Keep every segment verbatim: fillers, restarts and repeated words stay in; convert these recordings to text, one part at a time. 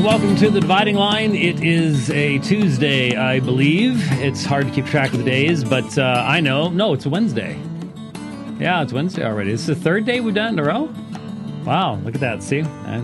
welcome to The Dividing Line. It is a Tuesday, I believe. It's hard to keep track of the days, but uh, I know. No, it's a Wednesday. Yeah, it's Wednesday already. This is the third day we've done in a row? Wow, look at that. See? I,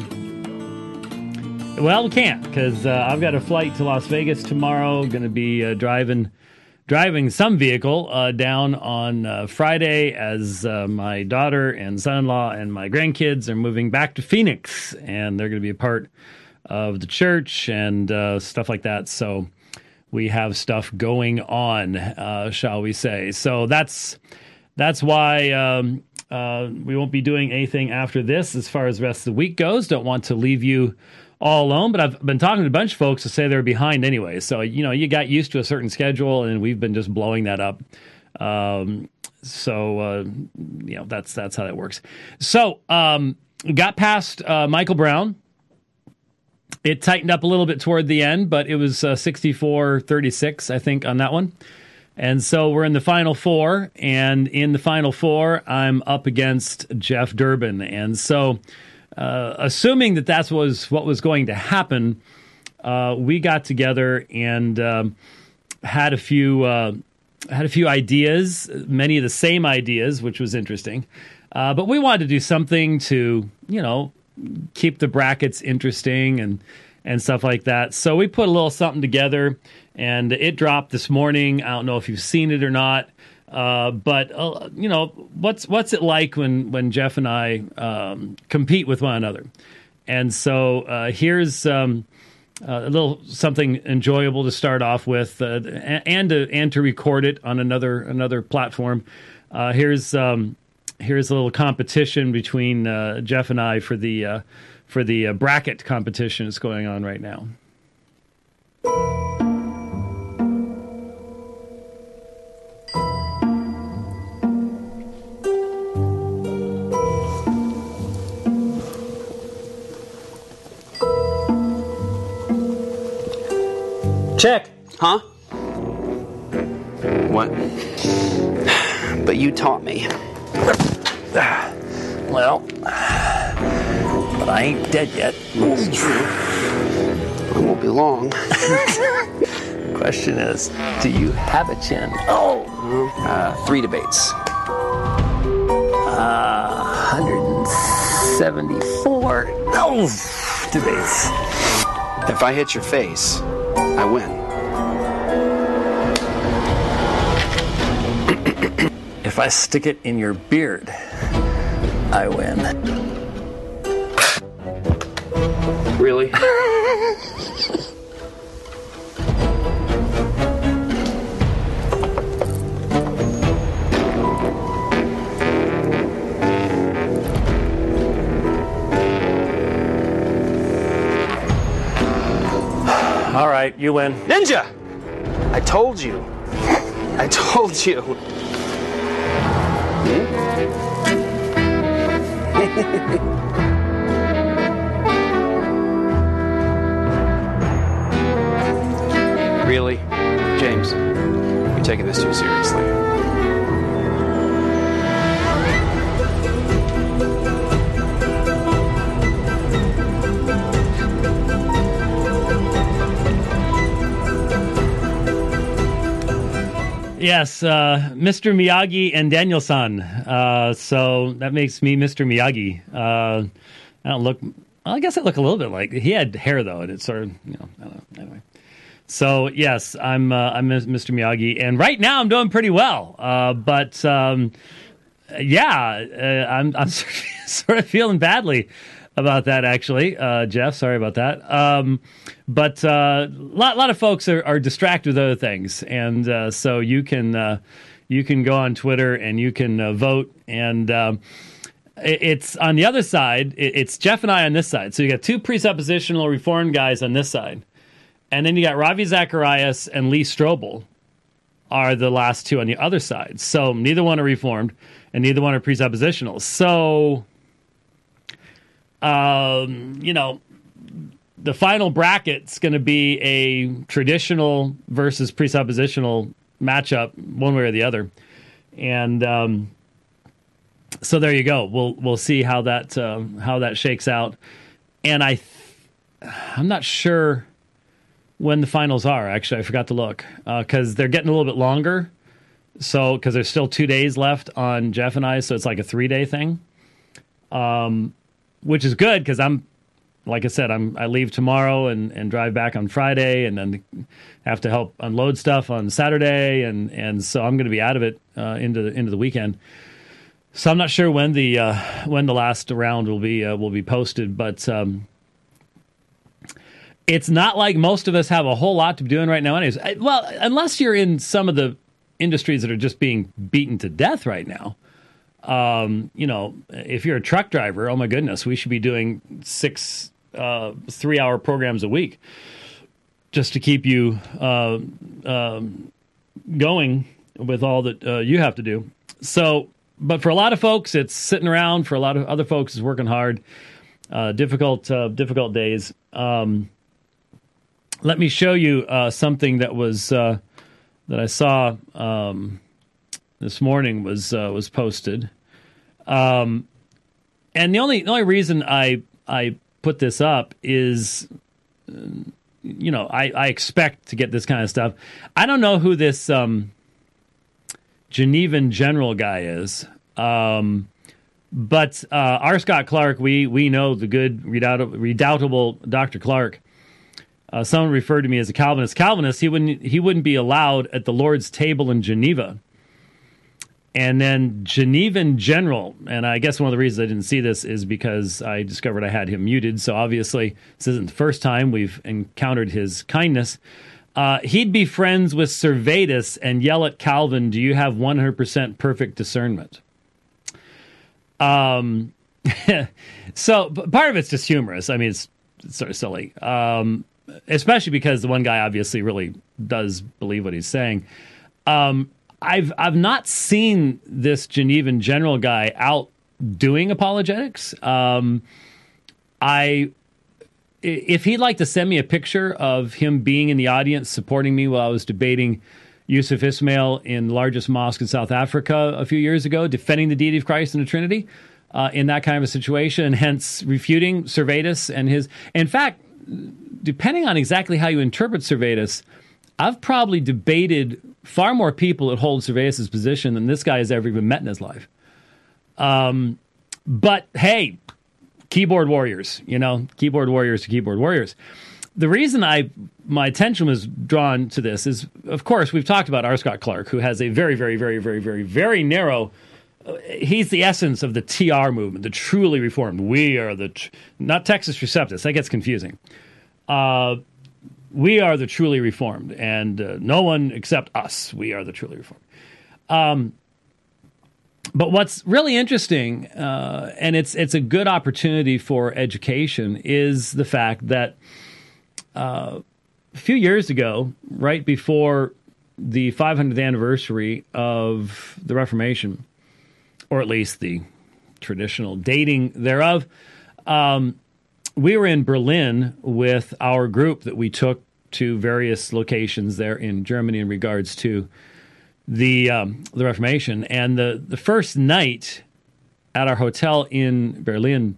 well, we can't, because uh, I've got a flight to Las Vegas tomorrow. Going to be uh, driving driving some vehicle uh, down on uh, Friday as uh, my daughter and son-in-law and my grandkids are moving back to Phoenix, and they're going to be a part of the church and uh, stuff like that. So we have stuff going on, uh, shall we say. So that's that's why um, uh, we won't be doing anything after this as far as the rest of the week goes. Don't want to leave you all alone, but I've been talking to a bunch of folks to say they're behind anyway. So, you know, you got used to a certain schedule, and we've been just blowing that up. Um, so, uh, you know, that's that's how that works. So, um, got past uh, Michael Brown. It tightened up a little bit toward the end, but it was uh, sixty-four thirty-six, I think, on that one. And so we're in the final four, and in the final four, I'm up against Jeff Durbin. And so, uh, assuming that that was what was going to happen, uh, we got together and um, had a few uh, had a few ideas, many of the same ideas, which was interesting. Uh, but we wanted to do something to, you know, keep the brackets interesting and and stuff like that. So we put a little something together, and it dropped this morning. I don't know if you've seen it or not, uh, but uh, you know, what's what's it like when when Jeff and I um, compete with one another? And so uh, here's um, a little something enjoyable to start off with, uh, and to and to record it on another another platform. Uh, here's. Um, Here's a little competition between uh, Jeff and I for the uh, for the uh, bracket competition that's going on right now. Check. Huh? What? But you taught me. Well, but I ain't dead yet. That's true. It won't be long. Question is, do you have a chin? Oh, uh, three debates. Uh, one hundred seventy-four. No debates. If I hit your face, I win. If I stick it in your beard, I win. Really? All right, you win. Ninja! I told you. I told you. Really? James, you're taking this too seriously. Yes, uh, Mister Miyagi and Daniel-san. Uh, so that makes me Mister Miyagi. Uh, I don't look. Well, I guess I look a little bit like. He had hair though, and it's sort of, you know. I don't know, anyway. So yes, I'm uh, I'm Mister Miyagi, and right now I'm doing pretty well. Uh, but um, yeah, uh, I'm I'm sort of feeling badly about that, actually, uh, Jeff. Sorry about that. Um, but a uh, lot, lot of folks are, are distracted with other things, and uh, so you can uh, you can go on Twitter and you can uh, vote. And um, it, it's on the other side. It, it's Jeff and I on this side. So you got two presuppositional Reformed guys on this side, and then you got Ravi Zacharias and Lee Strobel are the last two on the other side. So neither one are Reformed, and neither one are presuppositional. So. Um, you know, the final bracket's going to be a traditional versus presuppositional matchup, one way or the other, and um, so there you go. We'll we'll see how that uh, how that shakes out, and I th- I'm not sure when the finals are. Actually, I forgot to look because uh, they're getting a little bit longer. So, because there's still two days left on Jeff and I, so it's like a three-day thing, um, which is good because I'm, like I said, I'm I leave tomorrow and, and drive back on Friday, and then have to help unload stuff on Saturday, and, and so I'm going to be out of it uh, into the, into the weekend. So I'm not sure when the uh, when the last round will be uh, will be posted, but um, it's not like most of us have a whole lot to be doing right now. Anyways, I, well, unless you're in some of the industries that are just being beaten to death right now. Um, you know, if you're a truck driver, oh my goodness, we should be doing six uh, three-hour programs a week just to keep you uh, um, going with all that uh, you have to do. So, but for a lot of folks, it's sitting around. For a lot of other folks, it's working hard. Uh, difficult, uh, difficult days. Um, let me show you uh, something that was uh, that I saw um, this morning was uh, was posted, um, and the only the only reason I I put this up is, uh, you know, I, I expect to get this kind of stuff. I don't know who this um, Genevan General guy is, um, but uh, R. Scott Clark, we we know the good redoubtable, redoubtable Doctor Clark. Uh, someone referred to me as a Calvinist. Calvinist, he wouldn't he wouldn't be allowed at the Lord's table in Geneva. And then Genevan General, and I guess one of the reasons I didn't see this is because I discovered I had him muted. So obviously, this isn't the first time we've encountered his kindness. Uh, he'd be friends with Servetus and yell at Calvin, "Do you have one hundred percent perfect discernment?" Um, so part of it's just humorous. I mean, it's, it's sort of silly. Um, especially because the one guy obviously really does believe what he's saying. Um, I've I've not seen this Genevan General guy out doing apologetics. Um, I if he'd like to send me a picture of him being in the audience supporting me while I was debating Yusuf Ismail in the largest mosque in South Africa a few years ago, defending the deity of Christ and the Trinity uh, in that kind of a situation, and hence refuting Servetus and his. In fact, depending on exactly how you interpret Servetus, I've probably debated far more people that hold Servetus' position than this guy has ever even met in his life. Um, but hey, keyboard warriors, you know, keyboard warriors to keyboard warriors. The reason I my attention was drawn to this is, of course, we've talked about R. Scott Clark, who has a very, very, very, very, very, very narrow. Uh, he's the essence of the T R movement, the truly reformed. We are the tr- not Texas Receptus. That gets confusing. Uh, we are the truly reformed, and uh, no one except us. We are the truly reformed. Um, but what's really interesting, uh, and it's it's a good opportunity for education, is the fact that uh, a few years ago, right before the five hundredth anniversary of the Reformation, or at least the traditional dating thereof, um, we were in Berlin with our group that we took to various locations there in Germany in regards to the um, the Reformation. And the, the first night at our hotel in Berlin,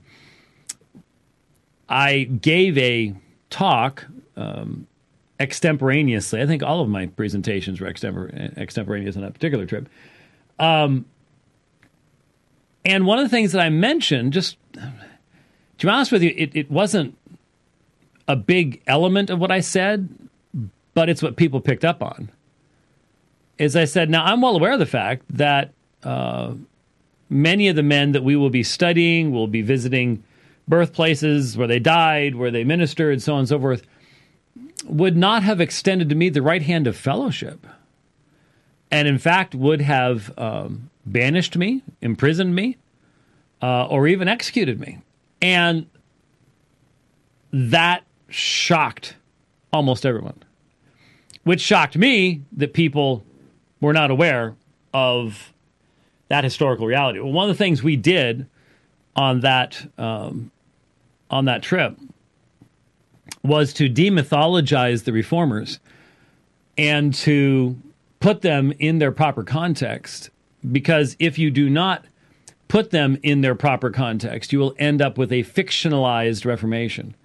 I gave a talk um, extemporaneously. I think all of my presentations were extempor- extemporaneous on that particular trip. Um, and one of the things that I mentioned, just to be honest with you, it, it wasn't a big element of what I said, but it's what people picked up on. Is I said, now I'm well aware of the fact that uh, many of the men that we will be studying will be visiting birthplaces where they died, where they ministered, so on and so forth, would not have extended to me the right hand of fellowship. And in fact, would have um, banished me, imprisoned me, uh, or even executed me. And that shocked almost everyone, which shocked me that people were not aware of that historical reality. Well, one of the things we did on that um, on that trip was to demythologize the reformers and to put them in their proper context, because if you do not put them in their proper context, you will end up with a fictionalized Reformation.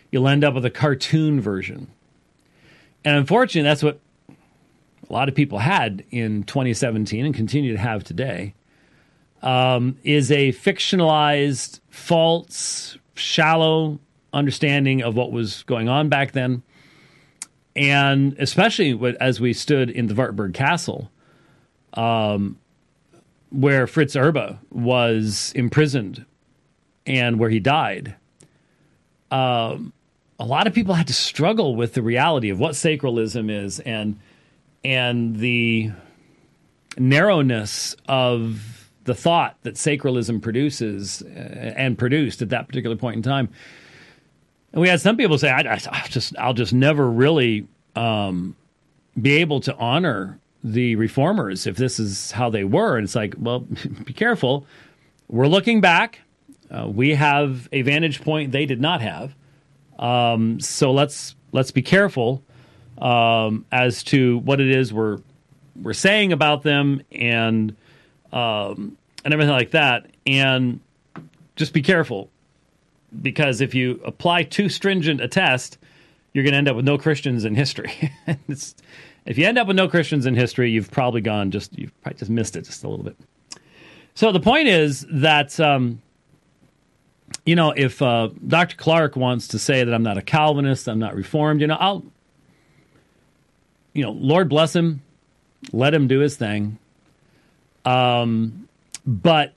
you'll end up with a cartoon version. And unfortunately, that's what a lot of people had in twenty seventeen and continue to have today, um, is a fictionalized, false, shallow understanding of what was going on back then. And especially as we stood in the Wartburg Castle, um, where Fritz Erbe was imprisoned and where he died, um, a lot of people had to struggle with the reality of what sacralism is and and the narrowness of the thought that sacralism produces and produced at that particular point in time. And we had some people say, I, I, I'll just I'll just never really um, be able to honor the reformers if this is how they were. And it's like, well, be careful. We're looking back. Uh, we have a vantage point they did not have. Um, so let's let's be careful um, as to what it is we're we're saying about them and um, and everything like that. And just be careful, because if you apply too stringent a test, you're going to end up with no Christians in history. it's, if you end up with no Christians in history, you've probably gone just you've probably just missed it just a little bit. So the point is that. Um, You know, if uh, Doctor Clark wants to say that I'm not a Calvinist, I'm not Reformed, you know, I'll, you know, Lord bless him, let him do his thing. Um, but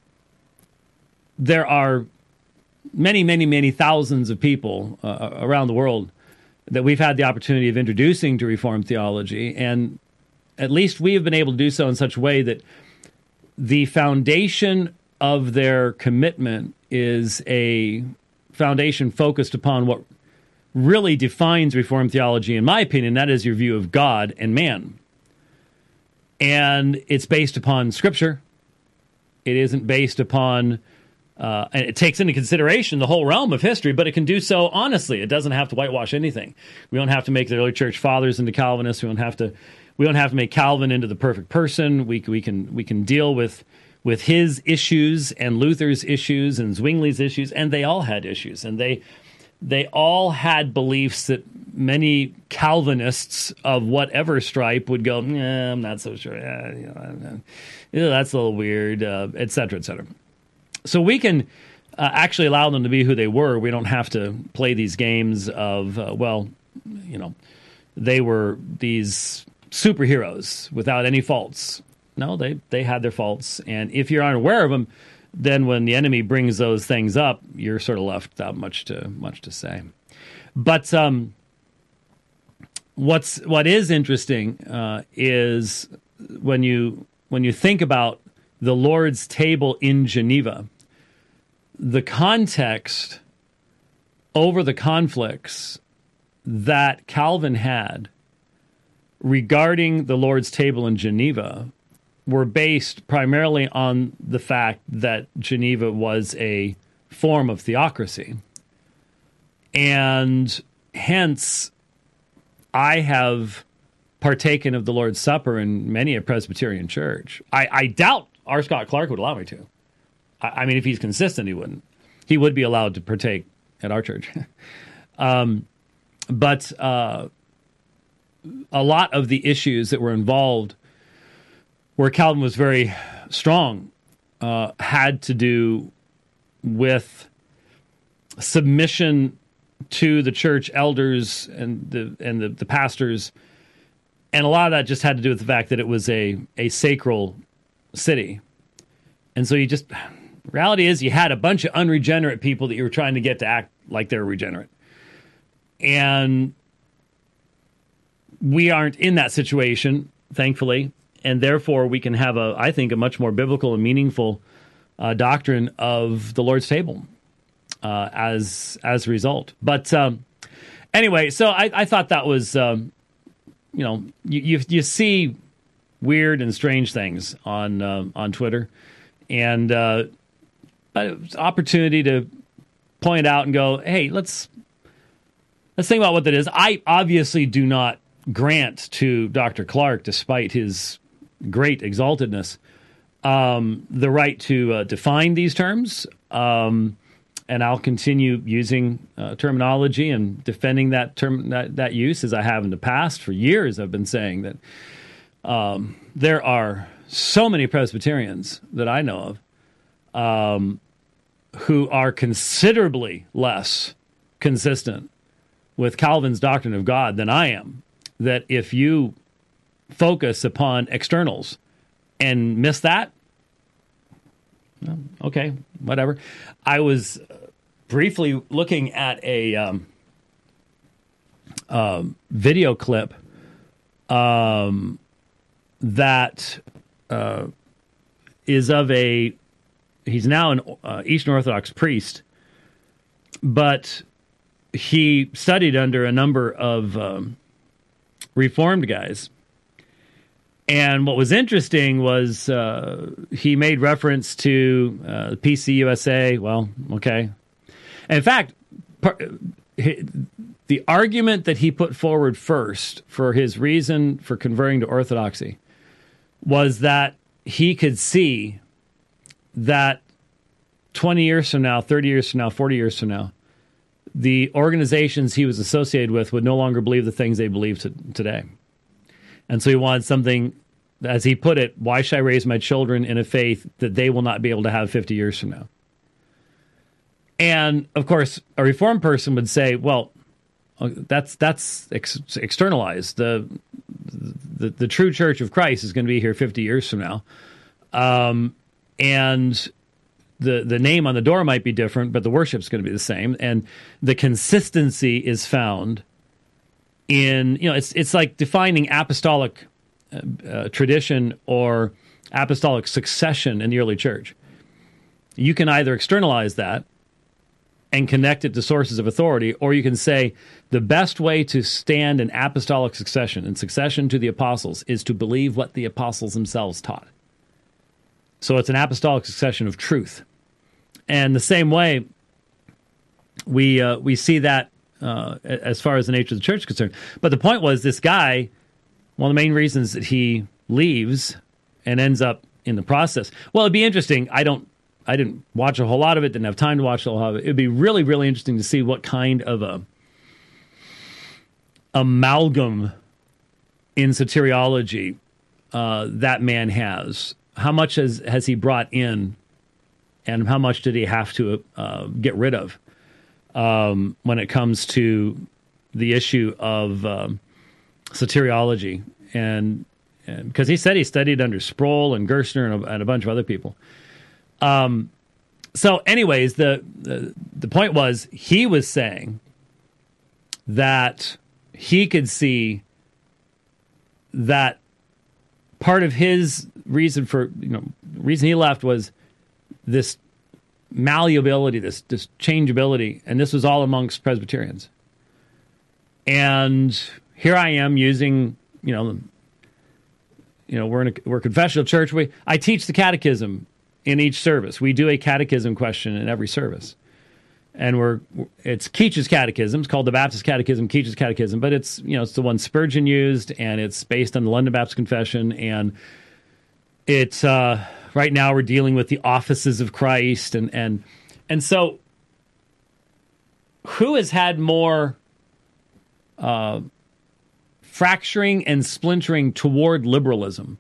there are many, many, many thousands of people uh, around the world that we've had the opportunity of introducing to Reformed theology, and at least we have been able to do so in such a way that the foundation of their commitment is a foundation focused upon what really defines Reformed theology, in my opinion. That is your view of God and man. And it's based upon Scripture. It isn't based upon, uh, and it takes into consideration the whole realm of history, but it can do so honestly. It doesn't have to whitewash anything. We don't have to make the early church fathers into Calvinists. We don't have to. We don't have to make Calvin into the perfect person. We we can we can deal with. with his issues and Luther's issues and Zwingli's issues, and they all had issues, and they they all had beliefs that many Calvinists of whatever stripe would go, nah, I'm not so sure, yeah, you know, yeah, that's a little weird, uh, et cetera, et cetera. So we can uh, actually allow them to be who they were. We don't have to play these games of, uh, well, you know, they were these superheroes without any faults. No, they, they had their faults. And if you're unaware of them, then when the enemy brings those things up, you're sort of left without much to much to say. But um, what's what is interesting uh, is when you when you think about the Lord's table in Geneva, the context over the conflicts that Calvin had regarding the Lord's table in Geneva were based primarily on the fact that Geneva was a form of theocracy. And hence, I have partaken of the Lord's Supper in many a Presbyterian church. I, I doubt R. Scott Clark would allow me to. I, I mean, if he's consistent, he wouldn't. He would be allowed to partake at our church. um, but uh, a lot of the issues that were involved where Calvin was very strong, uh, had to do with submission to the church elders and the and the, the pastors, and a lot of that just had to do with the fact that it was a a sacral city, and so you just reality is you had a bunch of unregenerate people that you were trying to get to act like they're regenerate, and we aren't in that situation, thankfully. And therefore, we can have, a, I think, a much more biblical and meaningful uh, doctrine of the Lord's table uh, as as a result. But um, anyway, so I, I thought that was, um, you know, you, you you see weird and strange things on uh, on Twitter, and uh, it's an opportunity to point out and go, hey, let's let's think about what that is. I obviously do not grant to Doctor Clark, despite his great exaltedness, um, the right to uh, define these terms. Um, and I'll continue using uh, terminology and defending that term that, that use as I have in the past. For years, I've been saying that um, there are so many Presbyterians that I know of um, who are considerably less consistent with Calvin's doctrine of God than I am. That if you focus upon externals and miss that, well, okay, whatever. I was briefly looking at a um, uh, video clip um, that uh, is of a, he's now an uh, Eastern Orthodox priest, but he studied under a number of um, Reformed guys. And what was interesting was uh, he made reference to uh, P C U S A. Well, okay. And in fact, par- the argument that he put forward first for his reason for converting to Orthodoxy was that he could see that twenty years from now, thirty years from now, forty years from now, the organizations he was associated with would no longer believe the things they believe to, today. And so he wanted something, as he put it, why should I raise my children in a faith that they will not be able to have fifty years from now? And, of course, a Reformed person would say, well, that's that's ex- externalized. The, the the true Church of Christ is going to be here fifty years from now. Um, and the the name on the door might be different, but the worship's going to be the same. And the consistency is found in, you know, it's it's like defining apostolic uh, uh, tradition or apostolic succession in the early church. You can either externalize that and connect it to sources of authority, or you can say the best way to stand in apostolic succession and succession to the apostles is to believe what the apostles themselves taught. So it's an apostolic succession of truth. And the same way, we uh, we see that uh, as far as the nature of the church is concerned. But the point was, this guy, one of the main reasons that he leaves and ends up in the process, well, it'd be interesting. I don't, I didn't watch a whole lot of it, didn't have time to watch a whole lot of it. It'd be really, really interesting to see what kind of a amalgam in soteriology uh, that man has. How much has, has he brought in, and how much did he have to uh, get rid of um, when it comes to the issue of um, soteriology? And because he said he studied under Sproul and Gerstner and a, and a bunch of other people. Um, so anyways, the, the the point was, he was saying that he could see that part of his reason for, you know, reason he left was this malleability, this, this changeability, and this was all amongst Presbyterians. And here I am using, you know, you know, we're in a, we're a confessional church. We I teach the catechism in each service. We do a catechism question in every service. And we're it's Keach's catechism. It's called the Baptist Catechism, Keach's Catechism, but it's, you know, it's the one Spurgeon used, and it's based on the London Baptist Confession. And it's uh, right now we're dealing with the offices of Christ, and and and so who has had more uh, fracturing and splintering toward liberalism?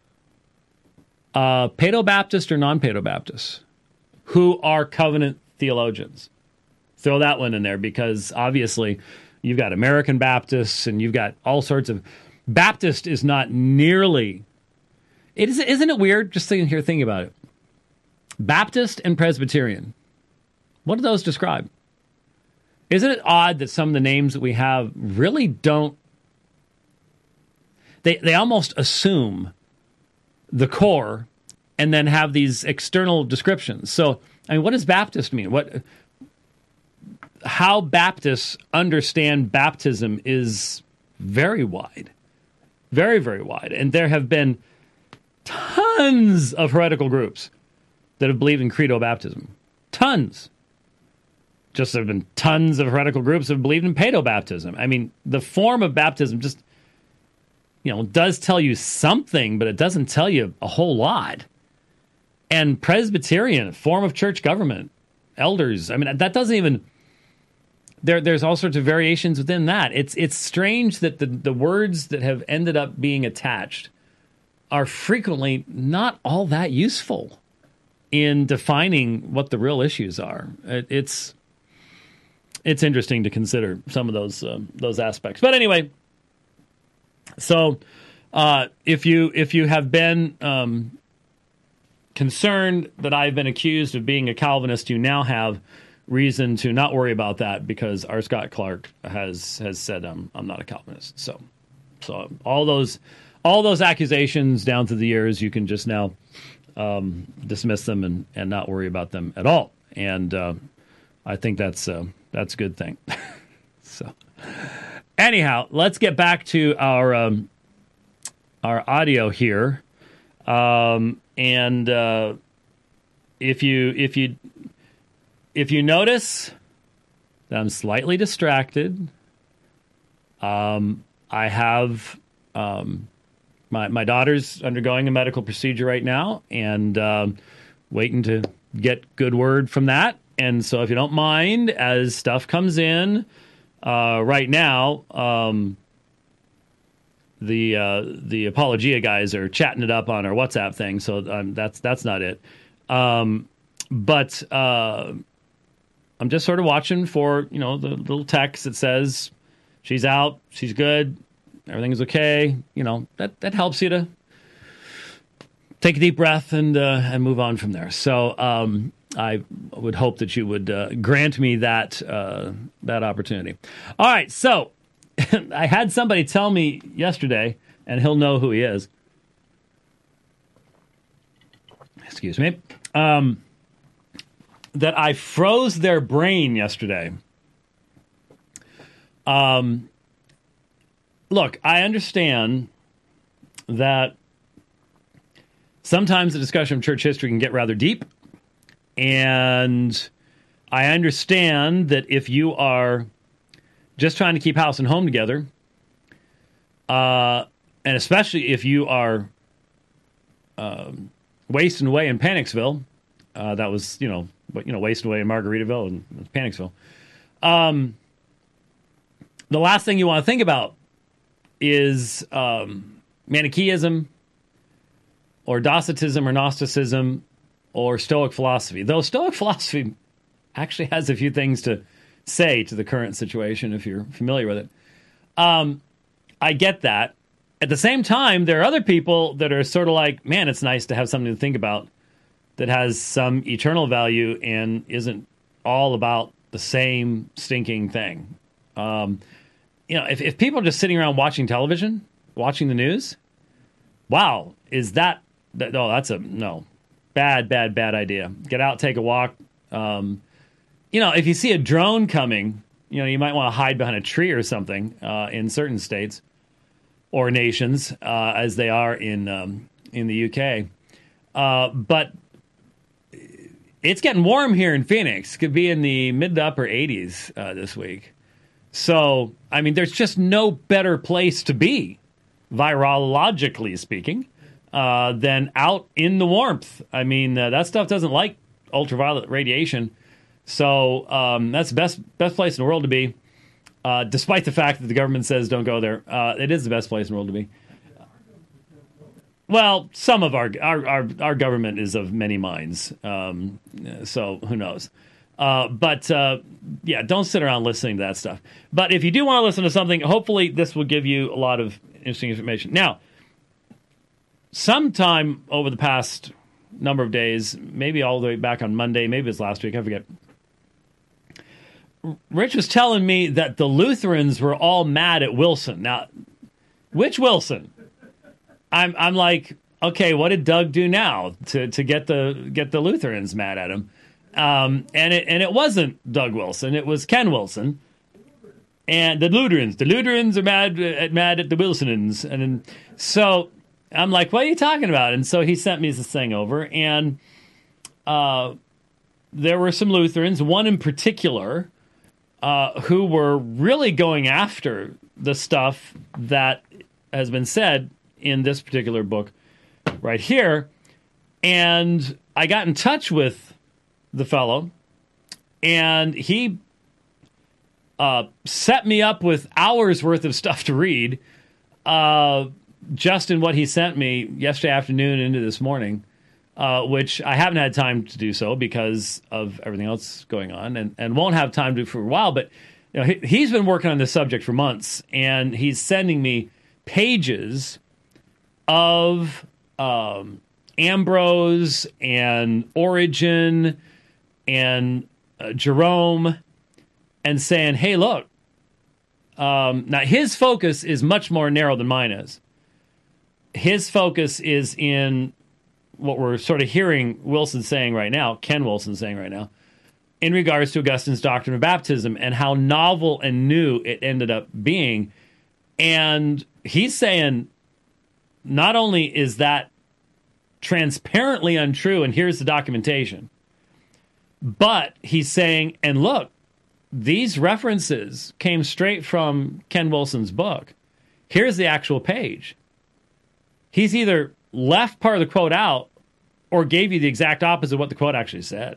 Uh, Paedo-Baptist or non-Paedo-Baptist? Who are covenant theologians? Throw that one in there, because obviously you've got American Baptists and you've got all sorts of... Baptist is not nearly... It is, isn't it weird? Just sitting here thinking about it. Baptist and Presbyterian. What do those describe? Isn't it odd that some of the names that we have really don't... They, they almost assume the core and then have these external descriptions. So, I mean, what does Baptist mean? What... How Baptists understand baptism is very wide. Very, very wide. And there have been tons of heretical groups that have believed in credo baptism. Tons. Just there have been tons of heretical groups that have believed in paedo-baptism. I mean, the form of baptism just, you know, does tell you something, but it doesn't tell you a whole lot. And Presbyterian, form of church government, elders. I mean, that doesn't even... There, there's all sorts of variations within that. It's it's strange that the, the words that have ended up being attached are frequently not all that useful in defining what the real issues are. It, it's it's interesting to consider some of those uh, those aspects. But anyway, so uh, if you if you have been um, concerned that I've been accused of being a Calvinist, you now have reason to not worry about that, because R. Scott Clark has has said I'm I'm not a Calvinist. So so all those all those accusations down through the years, you can just now um, dismiss them and, and not worry about them at all. And uh, I think that's uh, that's a good thing. So anyhow, let's get back to our um, our audio here. Um, and uh, if you if you If you notice that I'm slightly distracted, um, I have um, my my daughter's undergoing a medical procedure right now, and um, waiting to get good word from that. And so, if you don't mind, as stuff comes in uh, right now, um, the uh, the Apologia guys are chatting it up on our WhatsApp thing. So um, that's that's not it. Um, but uh, I'm just sort of watching for, you know, the little text that says she's out, she's good, everything's okay. You know, that, that helps you to take a deep breath and uh, and move on from there. So um, I would hope that you would uh, grant me that uh, that opportunity. All right, so I had somebody tell me yesterday, and he'll know who he is. Excuse me. Um, that I froze their brain yesterday. Um, look, I understand that sometimes the discussion of church history can get rather deep, and I understand that if you are just trying to keep house and home together, uh, and especially if you are um, wasting away in Panicsville, uh, that was, you know, But, you know, wasting away in Margaritaville and Panicsville. Um, the last thing you want to think about is um, Manichaeism or Docetism or Gnosticism or Stoic philosophy. Though Stoic philosophy actually has a few things to say to the current situation if you're familiar with it. Um, I get that. At the same time, there are other people that are sort of like, man, it's nice to have something to think about that has some eternal value and isn't all about the same stinking thing. Um, you know, if, if people are just sitting around watching television, watching the news, wow, is that, that oh, that's a, no, bad, bad, bad idea. Get out, take a walk. Um, you know, if you see a drone coming, you know, you might want to hide behind a tree or something uh, in certain states or nations, uh, as they are in um, in the U K. Uh, but it's getting warm here in Phoenix. Could be in the mid to upper eighties uh, this week. So, I mean, there's just no better place to be, virologically speaking, uh, than out in the warmth. I mean, uh, that stuff doesn't like ultraviolet radiation. So um, that's the best, best place in the world to be, uh, despite the fact that the government says don't go there. Uh, it is the best place in the world to be. Well, some of our our our, our government is of many minds, um, so who knows? Uh, but uh, yeah, don't sit around listening to that stuff. But if you do want to listen to something, hopefully this will give you a lot of interesting information. Now, sometime over the past number of days, maybe all the way back on Monday, maybe it was last week, I forget. Rich was telling me that the Lutherans were all mad at Wilson. Now, which Wilson? I'm I'm like, okay, what did Doug do now to, to get the get the Lutherans mad at him? Um, and it and it wasn't Doug Wilson, it was Ken Wilson. And the Lutherans, the Lutherans are mad at mad at the Wilsonans. And then, so I'm like, what are you talking about? And so he sent me this thing over, and uh, there were some Lutherans, one in particular, uh, who were really going after the stuff that has been said in this particular book right here. And I got in touch with the fellow And he uh, set me up with hours worth of stuff to read, uh, just in what he sent me yesterday afternoon into this morning, uh, which I haven't had time to do so because of everything else going on, and, and won't have time to for a while. But you know, he, he's been working on this subject for months, and he's sending me pages of um, Ambrose and Origen and uh, Jerome, and saying, hey, look, um, now his focus is much more narrow than mine is. His focus is in what we're sort of hearing Wilson saying right now, Ken Wilson saying right now, in regards to Augustine's doctrine of baptism and how novel and new it ended up being. And he's saying not only is that transparently untrue, and here's the documentation, but he's saying, and look, these references came straight from Ken Wilson's book. Here's the actual page. He's either left part of the quote out or gave you the exact opposite of what the quote actually said.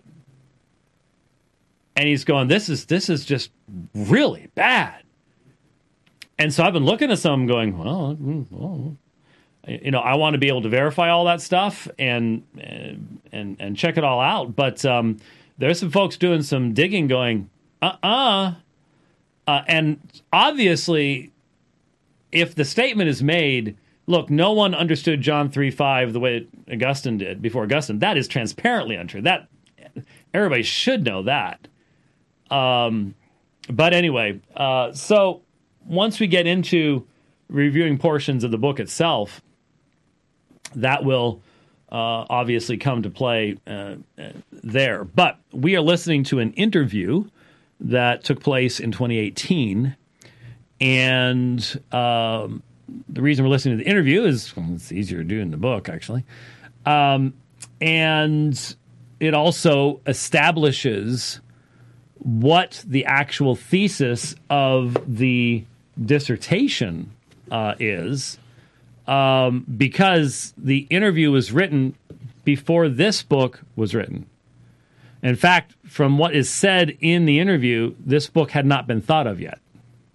And he's going, this is this is just really bad. And so I've been looking at some going, well, well you know, I want to be able to verify all that stuff and and and check it all out. But um, there's some folks doing some digging going, uh-uh. Uh, and obviously, if the statement is made, look, no one understood John three five the way Augustine did before Augustine, that is transparently untrue. That everybody should know that. Um, but anyway, uh, so once we get into reviewing portions of the book itself, that will uh, obviously come to play uh, there. But we are listening to an interview that took place in twenty eighteen, and um, the reason we're listening to the interview is well, it's easier to do in the book, actually. Um, and it also establishes what the actual thesis of the dissertation uh, is, um, because the interview was written before this book was written. In fact, from what is said in the interview, this book had not been thought of yet.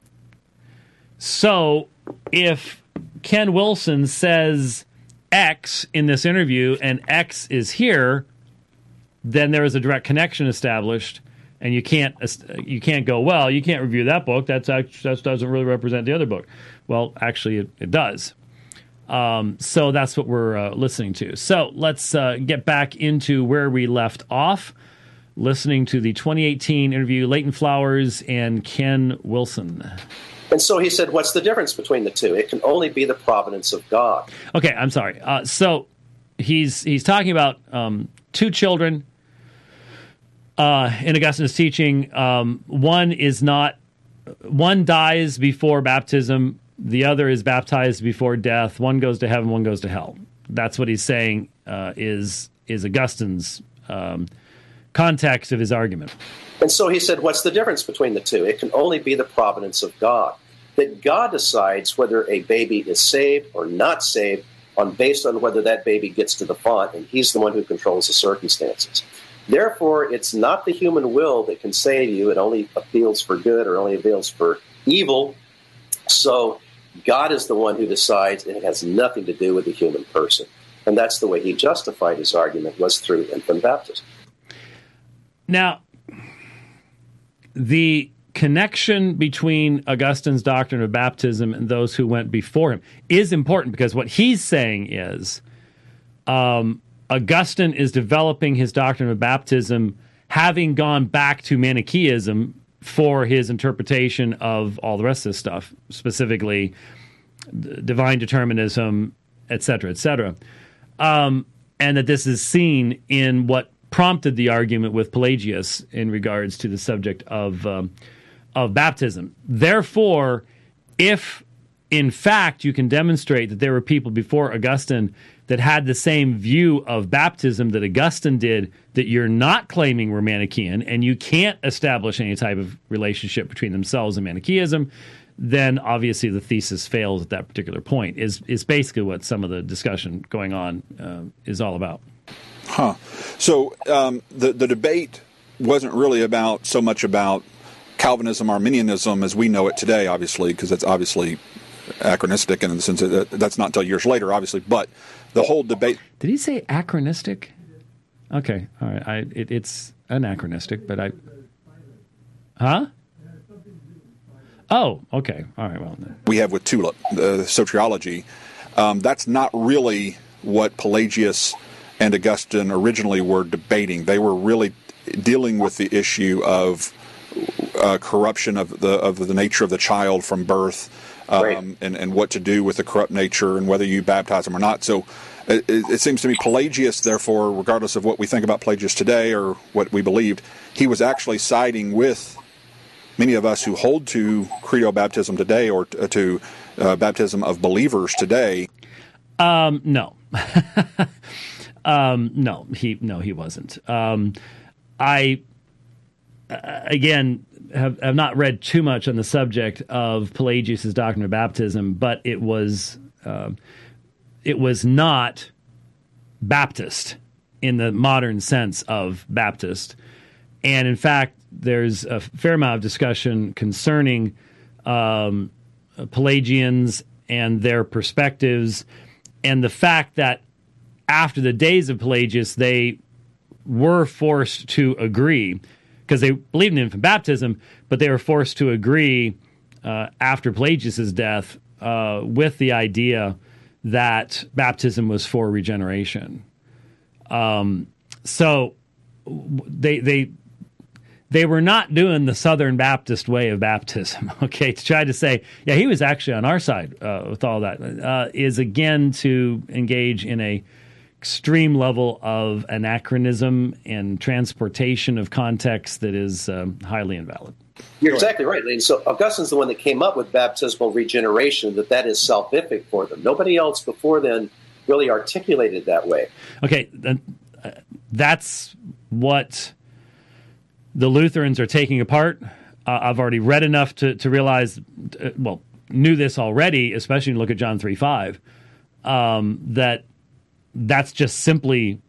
So if Ken Wilson says X in this interview and X is here, then there is a direct connection established, and you can't you can't go, well, you can't review that book. That's actually, that doesn't really represent the other book. Well, actually, it, it does. Um, so that's what we're uh, listening to. So let's uh, get back into where we left off, listening to the twenty eighteen interview, Leighton Flowers and Ken Wilson. And so he said, what's the difference between the two? It can only be the providence of God. Okay, I'm sorry. Uh, so he's he's talking about um, two children uh, in Augustine's teaching. Um, one is not, one dies before baptism. The other is baptized before death. One goes to heaven, one goes to hell. That's what he's saying uh, is is Augustine's um, context of his argument. And so he said, what's the difference between the two? It can only be the providence of God. That God decides whether a baby is saved or not saved on based on whether that baby gets to the font, and he's the one who controls the circumstances. Therefore, it's not the human will that can save you. It only appeals for good or only avails for evil. So God is the one who decides, and it has nothing to do with the human person. And that's the way he justified his argument, was through infant baptism. Now, the connection between Augustine's doctrine of baptism and those who went before him is important, because what he's saying is um, Augustine is developing his doctrine of baptism having gone back to Manichaeism for his interpretation of all the rest of this stuff, specifically divine determinism, et cetera, et cetera. Um, and that this is seen in what prompted the argument with Pelagius in regards to the subject of um, of baptism. Therefore, if in fact you can demonstrate that there were people before Augustine that had the same view of baptism that Augustine did, that you're not claiming were Manichaean, and you can't establish any type of relationship between themselves and Manichaeism, then obviously the thesis fails at that particular point, is is basically what some of the discussion going on uh, is all about. Huh. So um, the the debate wasn't really about so much about Calvinism, Arminianism as we know it today, obviously, because that's obviously anachronistic in the sense that that's not until years later, obviously. But the whole debate. Did he say anachronistic? Okay, all right. I, it, it's anachronistic, but I. Huh? Oh, okay. All right. Well, then. We have with Tulip, the soteriology. Um, that's not really what Pelagius and Augustine originally were debating. They were really dealing with the issue of uh, corruption of the of the nature of the child from birth, um, right. and, and what to do with the corrupt nature and whether you baptize them or not. So it, it seems to me Pelagius, therefore, regardless of what we think about Pelagius today or what we believed, he was actually siding with many of us who hold to credo baptism today or t- to uh, baptism of believers today. Um, no. um, no, he no, he wasn't. Um, I, uh, again, have, have not read too much on the subject of Pelagius' doctrine of baptism, but it was uh, it was not Baptist in the modern sense of Baptist. And in fact, there's a fair amount of discussion concerning um, Pelagians and their perspectives, and the fact that after the days of Pelagius, they were forced to agree, because they believed in infant baptism, but they were forced to agree uh, after Pelagius' death uh, with the idea that baptism was for regeneration. Um, so they they they were not doing the Southern Baptist way of baptism. Okay, to try to say, yeah, he was actually on our side uh, with all that uh, is again to engage in a extreme level of anachronism and transportation of context that is um, highly invalid. You're exactly right, Lane. So Augustine's the one that came up with baptismal regeneration, that that is salvific for them. Nobody else before then really articulated that way. Okay, uh, that's what the Lutherans are taking apart. Uh, I've already read enough to, to realize, uh, well, knew this already, especially when you look at John three five, um, that that's just simply,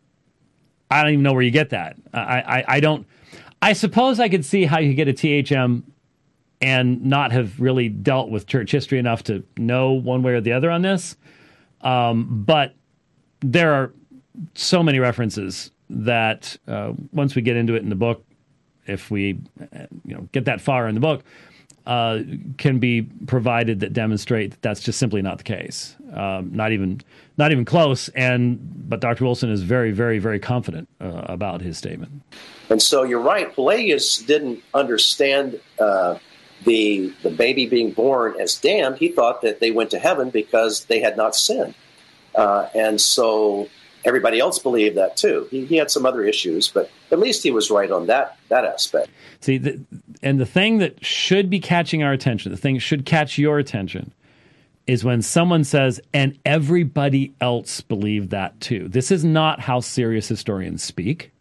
I don't even know where you get that. I, I, I don't, I suppose I could see how you get a T H M and not have really dealt with church history enough to know one way or the other on this. Um, but there are so many references that uh, once we get into it in the book, if we uh, you know get that far in the book, uh, can be provided that demonstrate that that's just simply not the case. Um, not even not even close. And but Doctor Wilson is very, very, very confident uh, about his statement. And so you're right. Pelagius didn't understand uh, the the baby being born as damned. He thought that they went to heaven because they had not sinned. Uh, and so everybody else believed that too. He, he had some other issues, but at least he was right on that that aspect. See, the, and the thing that should be catching our attention, the thing that should catch your attention, is when someone says, and everybody else believed that too. This is not how serious historians speak.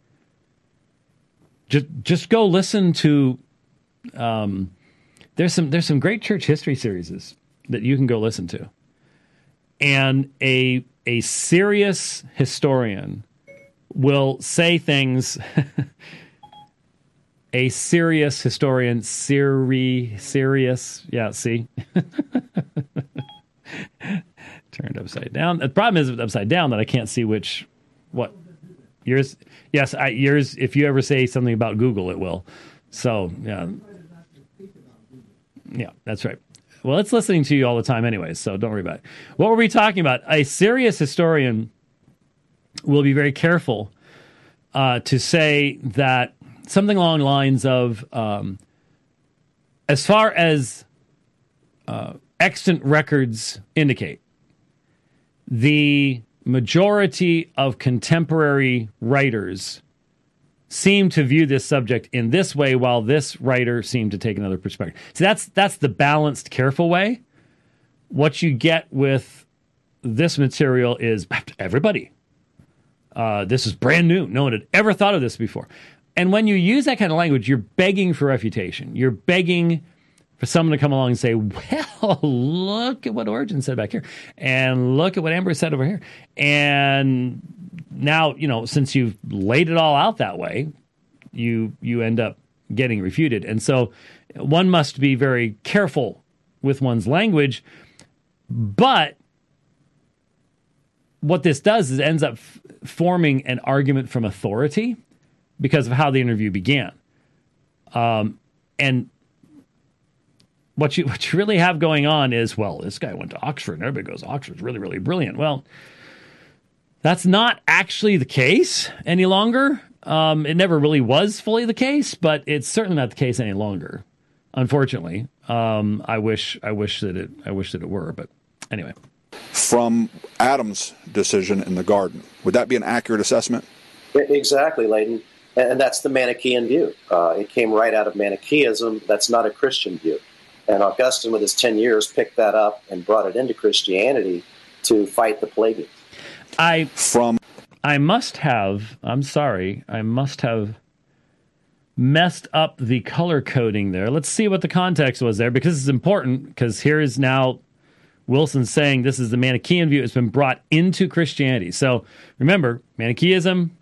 Just just go listen to. Um, there's some there's some great church history series that you can go listen to, and a a serious historian will say things. A serious historian, seri, serious, yeah. See, turned upside down. The problem is upside down that I can't see which what yours. Yes, I, yours. If you ever say something about Google, it will. So yeah, yeah, that's right. Well, it's listening to you all the time, anyways. So don't worry about it. What were we talking about? A serious historian will be very careful uh, to say that. Something along the lines of, um, as far as uh, extant records indicate, the majority of contemporary writers seem to view this subject in this way, while this writer seemed to take another perspective. So that's that's the balanced, careful way. What you get with this material is everybody. Uh, this is brand new. No one had ever thought of this before. And when you use that kind of language, you're begging for refutation. You're begging for someone to come along and say, well, look at what Origen said back here. And look at what Ambrose said over here. And now, you know, since you've laid it all out that way, you you end up getting refuted. And so one must be very careful with one's language. But what this does is it ends up f- forming an argument from authority because of how the interview began. Um, and what you what you really have going on is, well, this guy went to Oxford, and everybody goes, Oxford's really, really brilliant. Well, that's not actually the case any longer. Um, it never really was fully the case, but it's certainly not the case any longer. Unfortunately, um, I wish I wish that it I wish that it were, but anyway. From Adam's decision in the garden, would that be an accurate assessment? Exactly, Leighton. And that's the Manichaean view. Uh, it came right out of Manichaeism. That's not a Christian view. And Augustine, with his ten years, picked that up and brought it into Christianity to fight the Pelagians. I From I must have, I'm sorry, I must have messed up the color coding there. Let's see what the context was there, because it's important, because here is now Wilson saying this is the Manichaean view. It's been brought into Christianity. So remember, Manichaeism,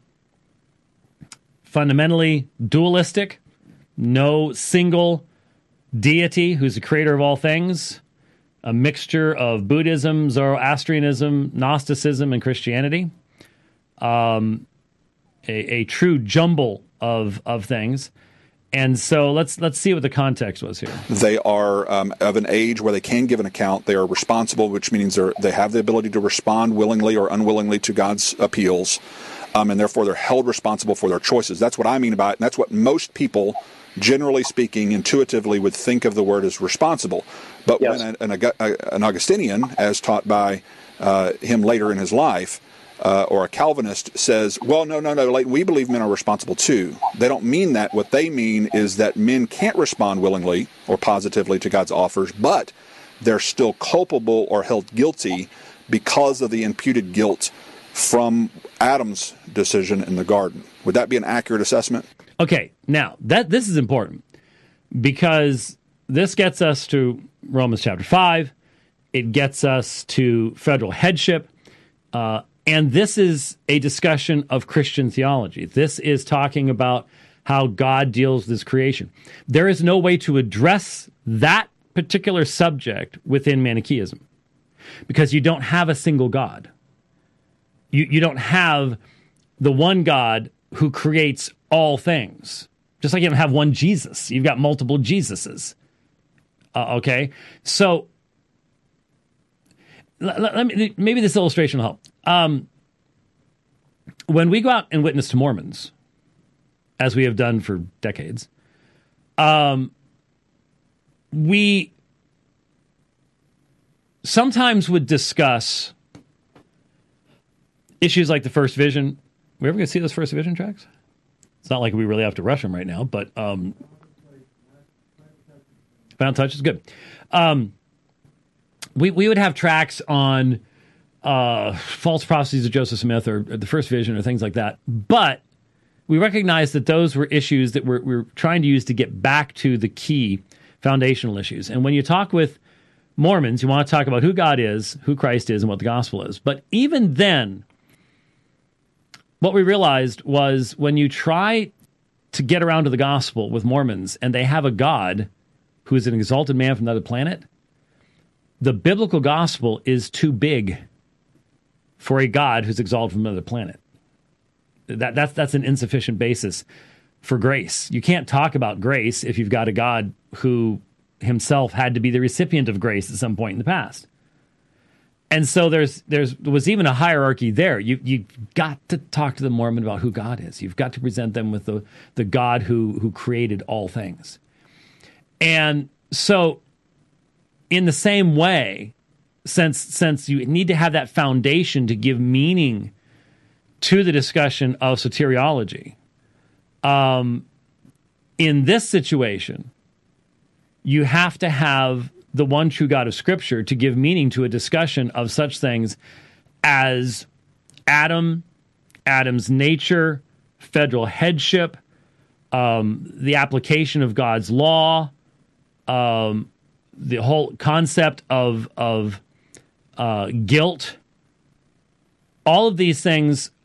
fundamentally dualistic, no single deity who's the creator of all things, a mixture of Buddhism, Zoroastrianism, Gnosticism, and Christianity. Um, a, a true jumble of of things. And so let's let's see what the context was here. They are um, of an age where they can give an account. They are responsible, which means they they have the ability to respond willingly or unwillingly to God's appeals, um, and therefore they're held responsible for their choices. That's what I mean by it, and that's what most people, generally speaking, intuitively would think of the word as responsible. But yes. when an, an, an Augustinian, as taught by uh, him later in his life, Uh, or a Calvinist says, well, no, no, no, like, we believe men are responsible too. They don't mean that. What they mean is that men can't respond willingly or positively to God's offers, but they're still culpable or held guilty because of the imputed guilt from Adam's decision in the garden. Would that be an accurate assessment? Okay, now, that this is important because this gets us to Romans chapter five. It gets us to federal headship. Uh, And this is a discussion of Christian theology. This is talking about how God deals with his creation. There is no way to address that particular subject within Manichaeism because you don't have a single God. You, you don't have the one God who creates all things. Just like you don't have one Jesus. You've got multiple Jesuses. Uh, okay? So, let, let me, maybe this illustration will help. Um, when we go out and witness to Mormons, as we have done for decades, um, we sometimes would discuss issues like the First Vision. We ever going to see those First Vision tracks? It's not like we really have to rush them right now, but um, Final Touch is good. Um, we we would have tracks on Uh, false prophecies of Joseph Smith or, or the First Vision or things like that. But we recognize that those were issues that we're, we're trying to use to get back to the key foundational issues. And when you talk with Mormons, you want to talk about who God is, who Christ is, and what the gospel is. But even then, what we realized was when you try to get around to the gospel with Mormons and they have a God who is an exalted man from another planet, the biblical gospel is too big for a God who's exalted from another planet. That, that's, that's an insufficient basis for grace. You can't talk about grace if you've got a God who himself had to be the recipient of grace at some point in the past. And so there's there's there was even a hierarchy there. You, you've got to talk to the Mormon about who God is. You've got to present them with the, the God who, who created all things. And so in the same way, Since since you need to have that foundation to give meaning to the discussion of soteriology, um, in this situation, you have to have the one true God of Scripture to give meaning to a discussion of such things as Adam, Adam's nature, federal headship, um, the application of God's law, um, the whole concept of of Uh, guilt. All of these things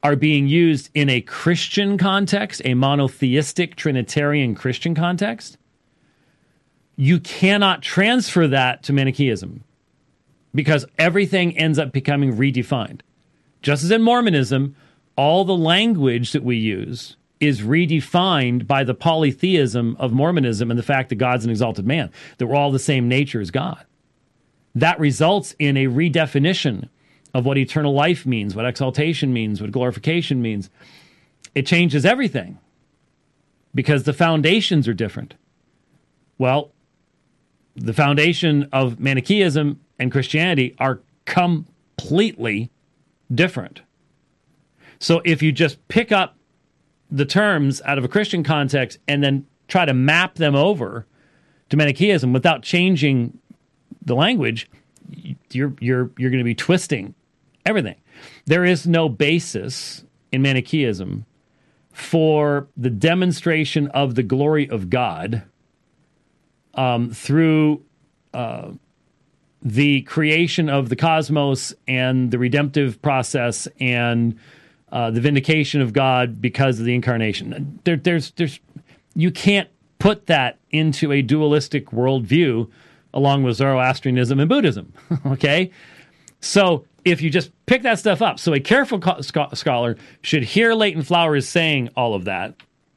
are being used in a Christian context, a monotheistic Trinitarian Christian context, you cannot transfer that to Manichaeism because everything ends up becoming redefined. Just as in Mormonism, all the language that we use is redefined by the polytheism of Mormonism and the fact that God's an exalted man, that we're all the same nature as God. That results in a redefinition of what eternal life means, what exaltation means, what glorification means. It changes everything because the foundations are different. Well, the foundation of Manichaeism and Christianity are completely different. So if you just pick up the terms out of a Christian context and then try to map them over to Manichaeism without changing the language, you're you're you're going to be twisting everything. There is no basis in Manichaeism for the demonstration of the glory of God um, through uh, the creation of the cosmos and the redemptive process and uh, the vindication of God because of the incarnation. There, there's, there's, you can't put that into a dualistic worldview along with Zoroastrianism and Buddhism. Okay, so if you just pick that stuff up, so a careful co- scho- scholar should hear Leighton Flowers saying all of that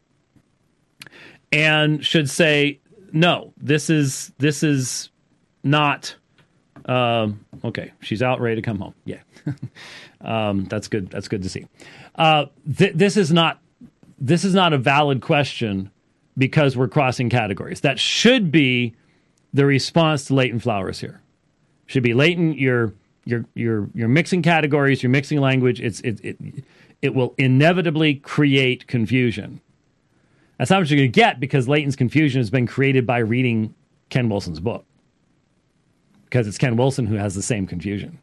and should say, no, this is this is not. Um, okay, she's out, ready to come home. Yeah, um, that's good. That's good to see. Uh, th- this is not this is not a valid question because we're crossing categories. That should be the response to Leighton Flowers here. Should be Leighton, you're you're you're you're mixing categories, you're mixing language. It's it it it will inevitably create confusion. That's not what you're going to get because Leighton's confusion has been created by reading Ken Wilson's book. Because it's Ken Wilson who has the same confusion,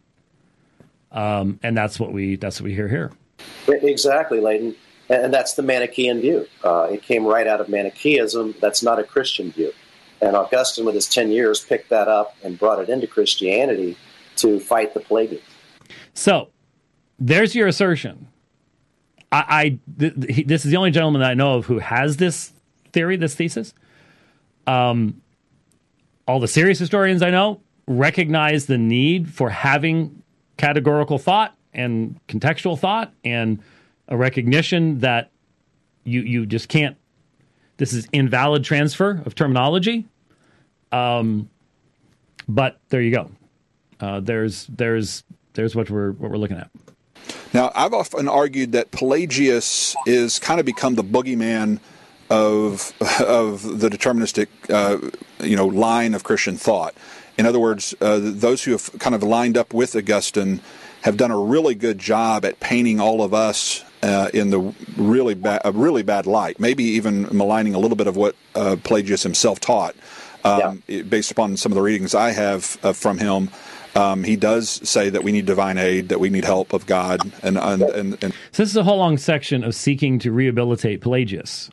um, and that's what we that's what we hear here. Exactly, Leighton, and that's the Manichaean view. Uh, it came right out of Manichaeism. That's not a Christian view. And Augustine, with his ten years, picked that up and brought it into Christianity to fight the Pelagians. So, there's your assertion. I, I th- th- this is the only gentleman that I know of who has this theory, this thesis. Um, all the serious historians I know recognize the need for having categorical thought and contextual thought and a recognition that you you just can't. This is invalid transfer of terminology. Um, but there you go. Uh, there's there's there's what we're what we're looking at. Now, I've often argued that Pelagius is kind of become the boogeyman of of the deterministic uh, you know line of Christian thought. In other words, uh, those who have kind of lined up with Augustine have done a really good job at painting all of us uh, in the really bad, a really bad light. Maybe even maligning a little bit of what uh, Pelagius himself taught. Um, yeah. Based upon some of the readings I have uh, from him, um, he does say that we need divine aid, that we need help of God, and and, and, and so this is a whole long section of seeking to rehabilitate Pelagius.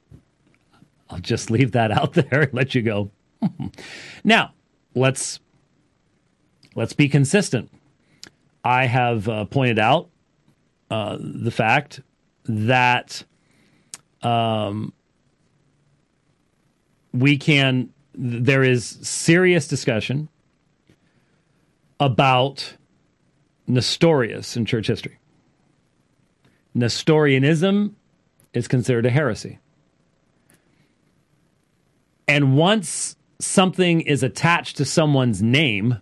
I'll just leave that out there and let you go. Now, let's let's be consistent. I have uh, pointed out uh, the fact that um, we can. There is serious discussion about Nestorius in church history. Nestorianism is considered a heresy. And once something is attached to someone's name,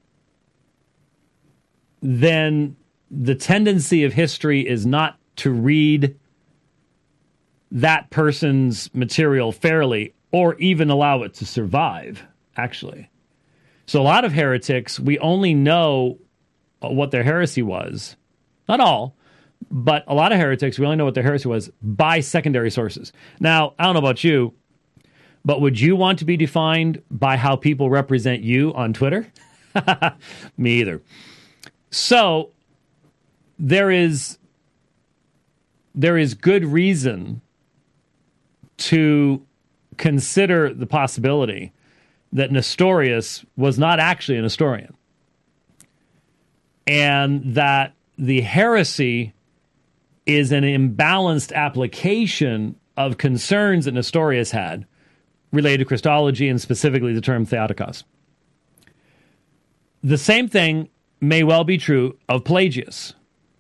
then the tendency of history is not to read that person's material fairly or even allow it to survive, actually. So a lot of heretics, we only know what their heresy was. Not all, but a lot of heretics, we only know what their heresy was by secondary sources. Now, I don't know about you, but would you want to be defined by how people represent you on Twitter? Me either. So there is there is good reason to consider the possibility that Nestorius was not actually a Nestorian, and that the heresy is an imbalanced application of concerns that Nestorius had related to Christology and specifically the term Theotokos. The same thing may well be true of Pelagius.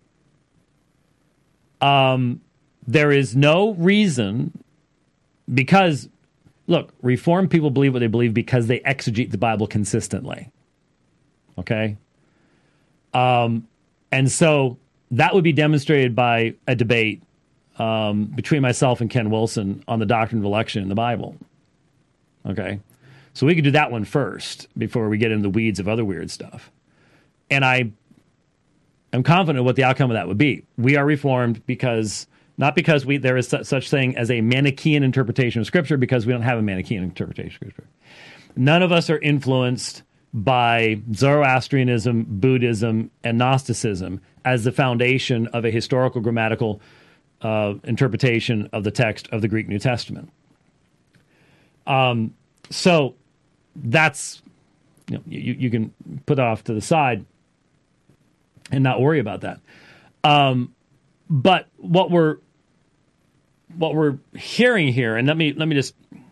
Um, there is no reason, because, look, Reformed people believe what they believe because they exegete the Bible consistently. Okay? Um, and so that would be demonstrated by a debate um, between myself and Ken Wilson on the doctrine of election in the Bible. Okay? So we could do that one first before we get into the weeds of other weird stuff. And I am confident what the outcome of that would be. We are Reformed because, not because we there is su- such thing as a Manichaean interpretation of Scripture, because we don't have a Manichaean interpretation of Scripture. None of us are influenced by Zoroastrianism, Buddhism, and Gnosticism as the foundation of a historical grammatical uh, interpretation of the text of the Greek New Testament. Um, so that's, you know, you, you can put that off to the side and not worry about that. Um, but what we're what we're hearing here, and let me let me just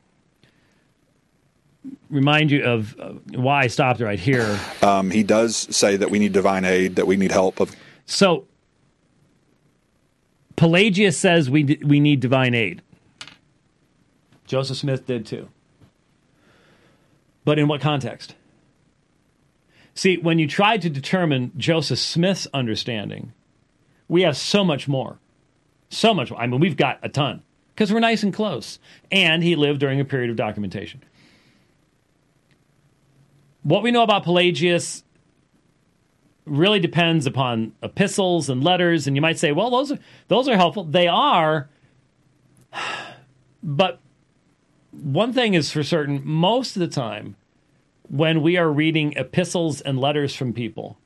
remind you of uh, why I stopped right here. Um, he does say that we need divine aid, that we need help. Of So Pelagius says we d- we need divine aid. Joseph Smith did too. But in what context? See, when you try to determine Joseph Smith's understanding, we have so much more. So much more. I mean, we've got a ton. Because we're nice and close. And he lived during a period of documentation. What we know about Pelagius really depends upon epistles and letters. And you might say, well, those are, those are helpful. They are. But one thing is for certain, most of the time, when we are reading epistles and letters from people,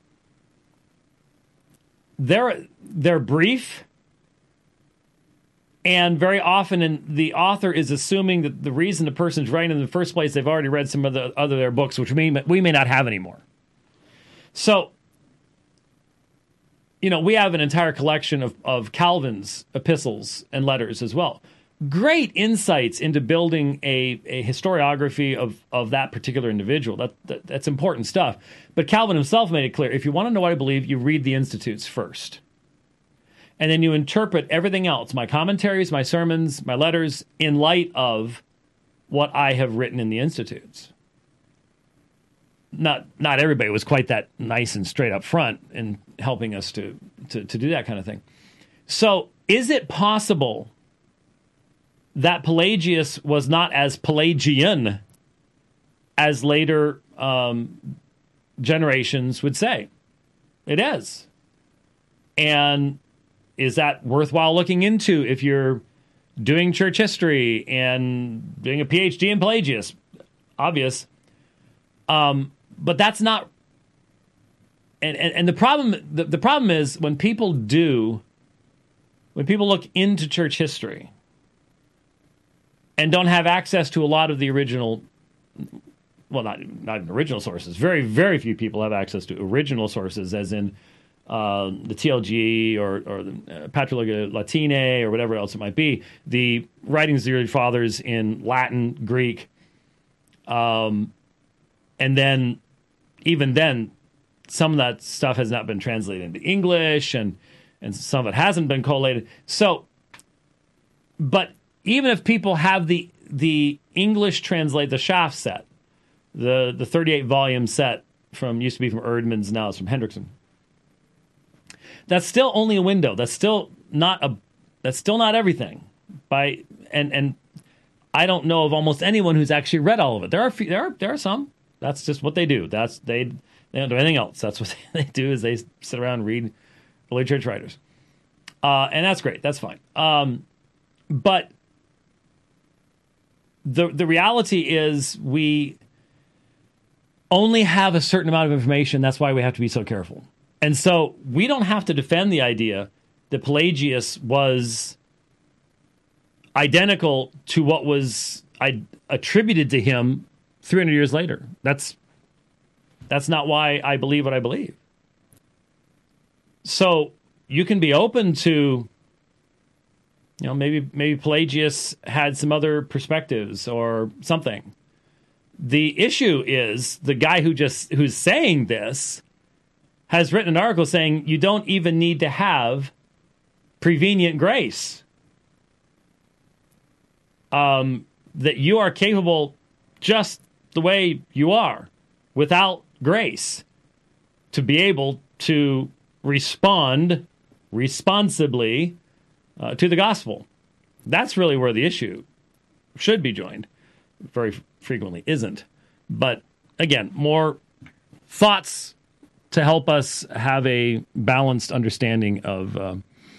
they're they're brief, and very often in, the author is assuming that the reason the person's writing in the first place, they've already read some of the other their books, which we, we may not have anymore. So, you know, we have an entire collection of, of Calvin's epistles and letters as well. Great insights into building a, a historiography of, of that particular individual. That, that That's important stuff. But Calvin himself made it clear, if you want to know what I believe, you read the Institutes first. And then you interpret everything else, my commentaries, my sermons, my letters, in light of what I have written in the Institutes. Not not everybody was quite that nice and straight up front in helping us to, to, to do that kind of thing. So is it possible that Pelagius was not as Pelagian as later um, generations would say? It is. And is that worthwhile looking into if you're doing church history and doing a P H D in Pelagius? Obvious. Um, but that's not... And, and, and the problem the, the problem is when people do, when people look into church history and don't have access to a lot of the original, well, not not even original sources. Very, very few people have access to original sources, as in uh, the T L G or, or the uh, Patrologia Latinae or whatever else it might be. The writings of the early fathers in Latin, Greek, um, and then even then, some of that stuff has not been translated into English, and and some of it hasn't been collated. So, but even if people have the the English translate, the Schaff set, the the thirty-eight volume set from used to be from Erdman's, now it's from Hendrickson. That's still only a window. That's still not a. That's still not everything. By and and I don't know of almost anyone who's actually read all of it. There are there are there are some. That's just what they do. That's they they don't do anything else. That's what they do is they sit around and read early church writers, uh, and that's great. That's fine. Um, but the the reality is we only have a certain amount of information. That's why we have to be so careful. And so we don't have to defend the idea that Pelagius was identical to what was attributed to him three hundred years later. That's that's not why I believe what I believe. So you can be open to You know, maybe maybe Pelagius had some other perspectives or something. The issue is the guy who just who's saying this has written an article saying you don't even need to have prevenient grace. Um, that you are capable just the way you are, without grace, to be able to respond responsibly uh, to the gospel. That's really where the issue should be joined. Very frequently isn't. But again, more thoughts to help us have a balanced understanding of uh,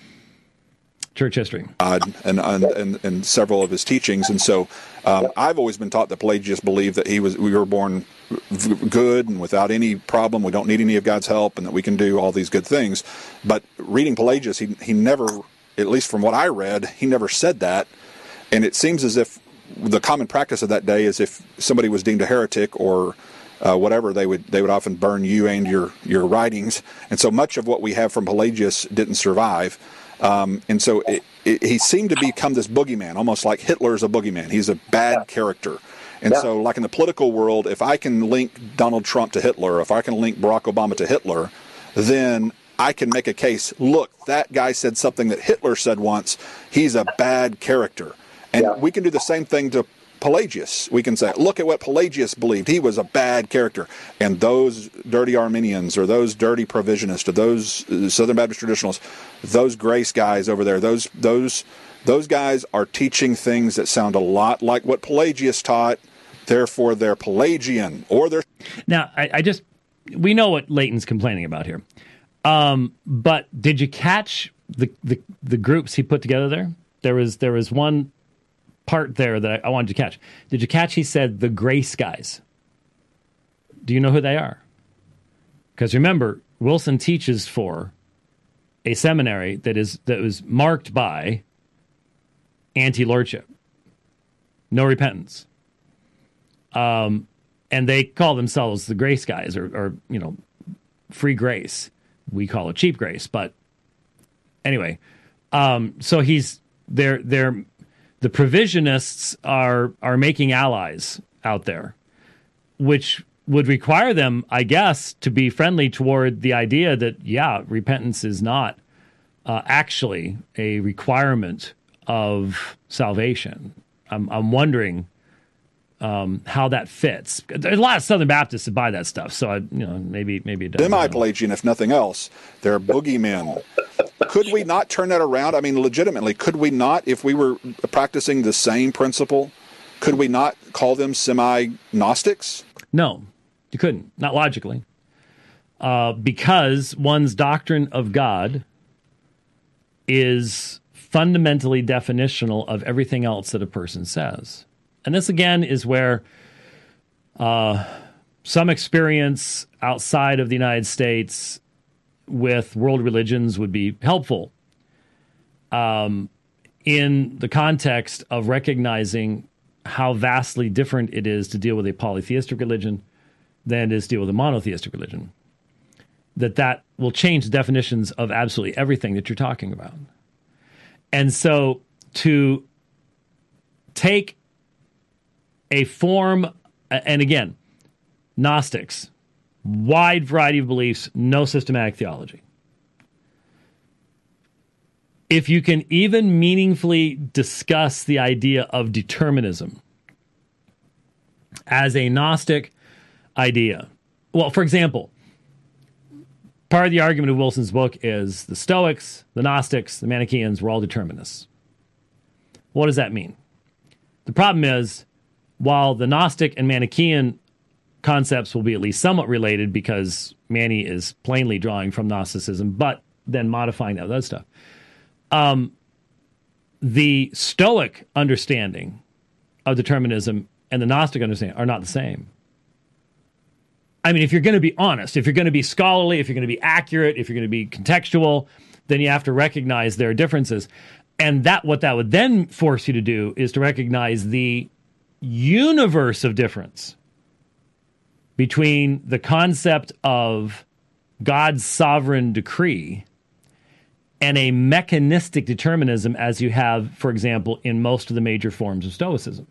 church history. Uh, and, and, and, and several of his teachings. And so um, I've always been taught that Pelagius believed that he was we were born v- good and without any problem. We don't need any of God's help, and that we can do all these good things. But reading Pelagius, he he never, at least from what I read, he never said that. And it seems as if the common practice of that day is if somebody was deemed a heretic or uh, whatever, they would they would often burn you and your, your writings. And so much of what we have from Pelagius didn't survive. Um, and so it, it, he seemed to become this boogeyman, almost like Hitler's a boogeyman. He's a bad yeah. character. And yeah. so like in the political world, if I can link Donald Trump to Hitler, if I can link Barack Obama to Hitler, then I can make a case, look, that guy said something that Hitler said once. He's a bad character. And yeah. we can do the same thing to Pelagius. We can say, look at what Pelagius believed. He was a bad character. And those dirty Arminians or those dirty provisionists or those Southern Baptist traditionalists, those grace guys over there, those those those guys are teaching things that sound a lot like what Pelagius taught. Therefore, they're Pelagian or they're... Now, I, I just... We know what Leighton's complaining about here. Um, but did you catch the, the, the groups he put together there? There was There was one part there that I wanted to catch. Did you catch he said the grace guys? Do you know who they are? Because remember, Wilson teaches for a seminary that is that was marked by anti-lordship, no repentance. Um, and they call themselves the grace guys or, or, you know, free grace. We call it cheap grace. But anyway, um, so he's they're they're the provisionists are are making allies out there, which would require them, I guess, to be friendly toward the idea that, yeah, repentance is not uh, actually a requirement of salvation. I'm, I'm wondering um, how that fits. There's a lot of Southern Baptists that buy that stuff, so I, you know, maybe maybe it does. Semi-Pelagian, if nothing else, they're boogeymen. Could we not turn that around? I mean, legitimately, could we not, if we were practicing the same principle, could we not call them semi-Gnostics? No, you couldn't. Not logically. Uh, because one's doctrine of God is fundamentally definitional of everything else that a person says. And this, again, is where uh, some experience outside of the United States with world religions would be helpful um, in the context of recognizing how vastly different it is to deal with a polytheistic religion than it is to deal with a monotheistic religion. That that will change the definitions of absolutely everything that you're talking about. And so to take a form, and again, Gnostics, wide variety of beliefs, no systematic theology. If you can even meaningfully discuss the idea of determinism as a Gnostic idea. Well, for example, part of the argument of Wilson's book is the Stoics, the Gnostics, the Manichaeans were all determinists. What does that mean? The problem is, while the Gnostic and Manichaean concepts will be at least somewhat related because Mani is plainly drawing from Gnosticism, but then modifying that with other stuff. Um, the Stoic understanding of determinism and the Gnostic understanding are not the same. I mean, if you're going to be honest, if you're going to be scholarly, if you're going to be accurate, if you're going to be contextual, then you have to recognize their differences. And that what that would then force you to do is to recognize the universe of difference between the concept of God's sovereign decree and a mechanistic determinism as you have, for example, in most of the major forms of Stoicism.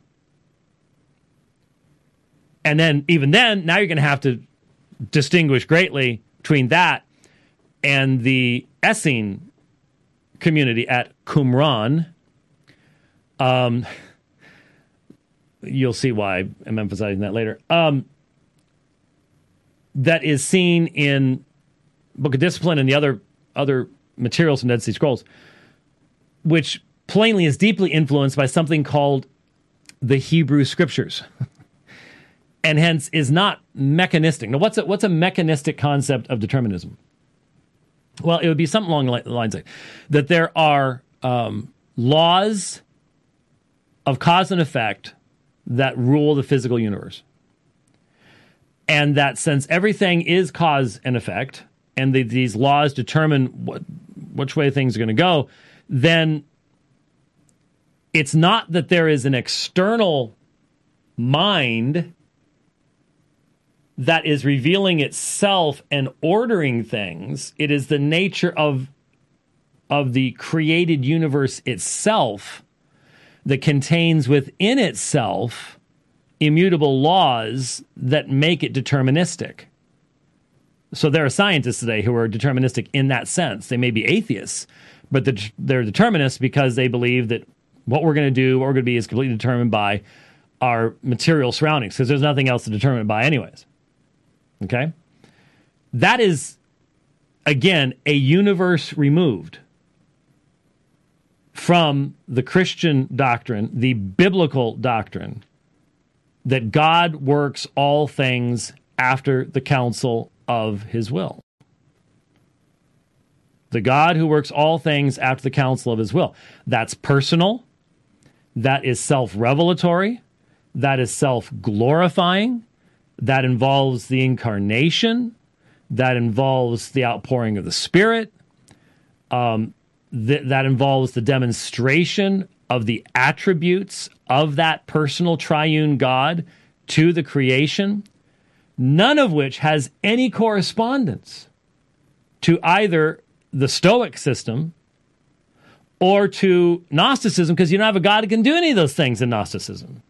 And then, even then, now you're going to have to distinguish greatly between that and the Essene community at Qumran. Um, you'll see why I'm emphasizing that later. Um, that is seen in Book of Discipline and the other other materials from Dead Sea Scrolls, which plainly is deeply influenced by something called the Hebrew Scriptures, and hence is not mechanistic. Now, what's a, what's a mechanistic concept of determinism? Well, it would be something along the lines like that there are um, laws of cause and effect that rule the physical universe. And that since everything is cause and effect, and the, these laws determine what, which way things are going to go, then it's not that there is an external mind that is revealing itself and ordering things. It is the nature of, of the created universe itself that contains within itself immutable laws that make it deterministic. So there are scientists today who are deterministic in that sense. They may be atheists, but they're determinists because they believe that what we're going to do, what we're going to be, is completely determined by our material surroundings, because there's nothing else to determine it by anyways. Okay? That is, again, a universe removed from the Christian doctrine, the biblical doctrine, that God works all things after the counsel of his will. The God who works all things after the counsel of his will. That's personal. That is self-revelatory. That is self-glorifying. That involves the incarnation. That involves the outpouring of the Spirit. Um, th- that involves the demonstration of the attributes of that personal triune God to the creation, none of which has any correspondence to either the Stoic system or to Gnosticism, because you don't have a God who can do any of those things in Gnosticism.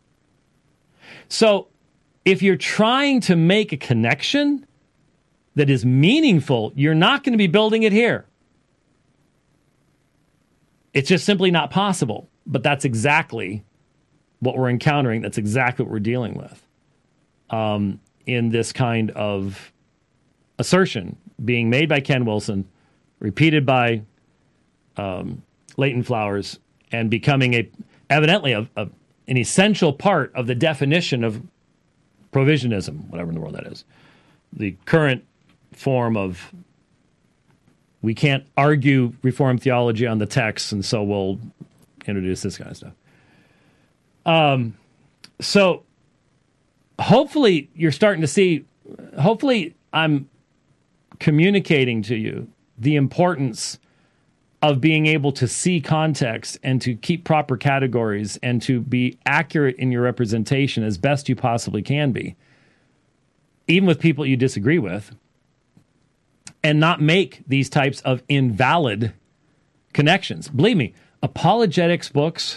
So if you're trying to make a connection that is meaningful, you're not going to be building it here. It's just simply not possible. But that's exactly what we're encountering. That's exactly what we're dealing with um, in this kind of assertion being made by Ken Wilson, repeated by um, Leighton Flowers, and becoming a evidently a, a, an essential part of the definition of provisionism, whatever in the world that is. The current form of, we can't argue Reformed theology on the text, and so we'll introduce this kind of stuff. Um, so hopefully you're starting to see, hopefully I'm communicating to you the importance of being able to see context and to keep proper categories and to be accurate in your representation as best you possibly can be, even with people you disagree with, and not make these types of invalid connections. Believe me, apologetics books,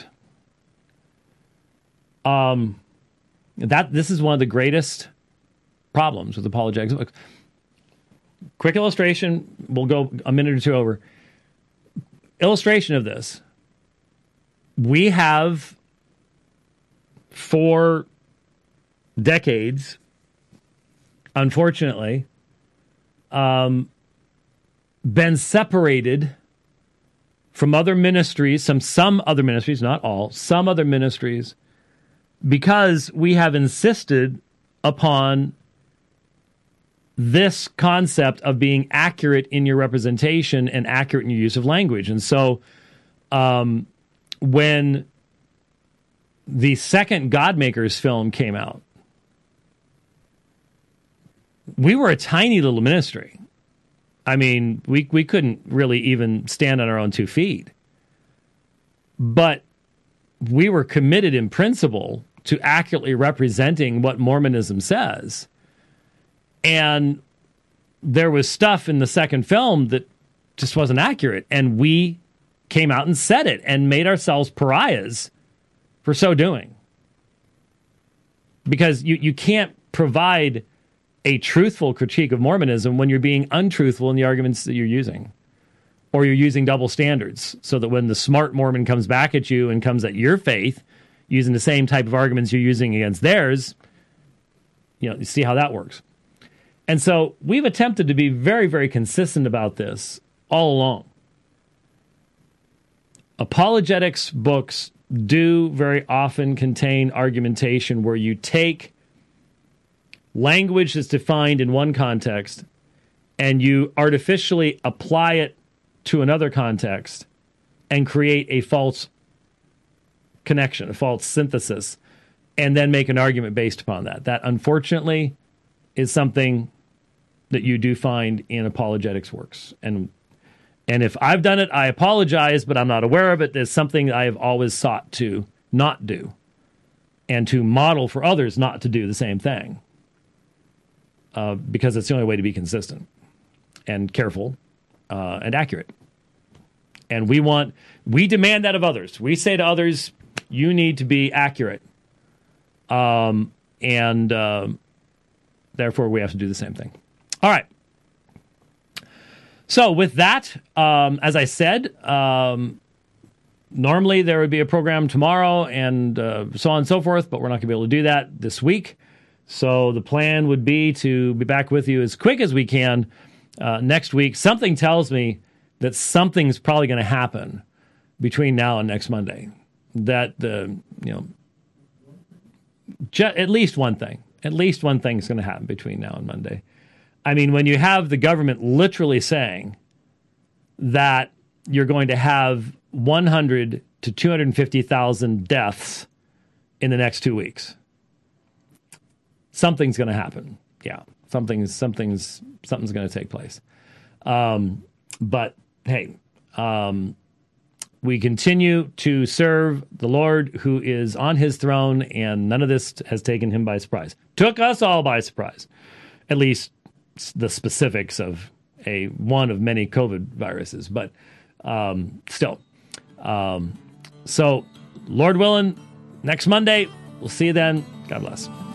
um, that this is one of the greatest problems with apologetics books. Quick illustration, we'll go a minute or two over. Illustration of this. We have, for decades, unfortunately, um, been separated from other ministries, some some other ministries, not all, some other ministries, because we have insisted upon this concept of being accurate in your representation and accurate in your use of language. And so um, when the second Godmakers film came out, we were a tiny little ministry. I mean, we we couldn't really even stand on our own two feet. But we were committed in principle to accurately representing what Mormonism says. And there was stuff in the second film that just wasn't accurate. And we came out and said it and made ourselves pariahs for so doing. Because you, you can't provide a truthful critique of Mormonism when you're being untruthful in the arguments that you're using. Or you're using double standards, so that when the smart Mormon comes back at you and comes at your faith using the same type of arguments you're using against theirs, you know, you see how that works. And so we've attempted to be very, very consistent about this all along. Apologetics books do very often contain argumentation where you take language that's defined in one context and you artificially apply it to another context and create a false connection, a false synthesis, and then make an argument based upon that. That, unfortunately, is something that you do find in apologetics works. And and if I've done it, I apologize, but I'm not aware of it. It's something I have always sought to not do and to model for others not to do the same thing, uh, because it's the only way to be consistent and careful uh, and accurate. And we want, we demand that of others. We say to others, you need to be accurate. Um, and uh, therefore, we have to do the same thing. All right. So with that, um, as I said, um, normally there would be a program tomorrow and uh, so on and so forth, but we're not going to be able to do that this week. So the plan would be to be back with you as quick as we can uh, next week. Something tells me that something's probably going to happen between now and next Monday. That the, you know, ju- at least one thing, at least one thing is going to happen between now and Monday. I mean, when you have the government literally saying that you're going to have one hundred to two hundred fifty thousand deaths in the next two weeks, something's going to happen. Yeah, something's something's something's going to take place. Um, but hey, um, we continue to serve the Lord who is on his throne, and none of this has taken him by surprise. Took us all by surprise, at least the specifics of a one of many COVID viruses, but um, still. Um, so, Lord willing, next Monday, we'll see you then. God bless.